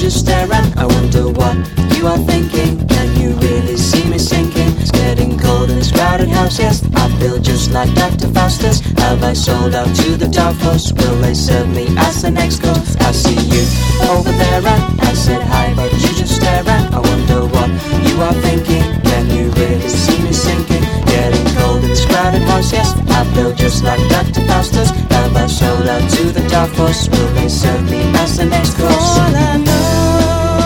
just stare at. I wonder what you are thinking. Can you really see me sinking? It's getting cold in this crowded house, yes. I feel just like Dr. Faustus. Have I sold out to the dark force? Will they serve me as the next course? I see you over there and I said hi, but you just stare at. I wonder what you are thinking. Can you really see me sinking? Getting cold in this crowded house, yes. I feel just like Dr. Faustus. Have I sold out to the dark force? Will they serve me as the next course? All I know,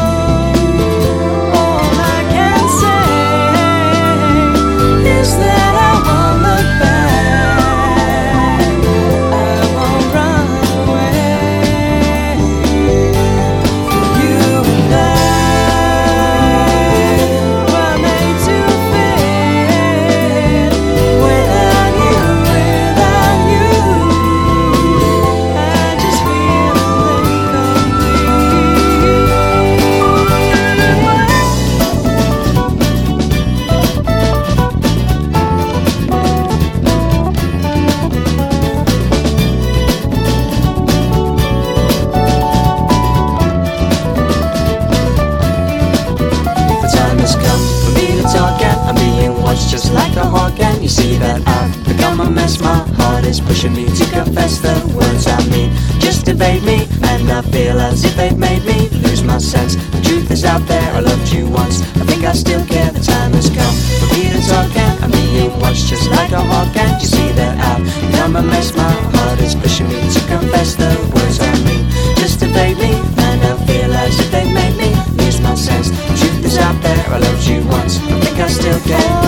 all I can say is that I won't look back, I won't run away. For you and I were made to fit. Without you, I just feel just like a hawk, and you see that I've become a mess. My heart is pushing me to confess the words I mean just evade me, and I feel as if they've made me lose my sense. The truth is out there, I loved you once, I think I still care. The time has come for me to talk, and I'm being watched just like a hawk, and you see that I've become a mess. My heart is pushing me to confess the words I mean just evade me, and I feel as if they've made me lose my sense. The truth is out there, I loved you once, I think I still care.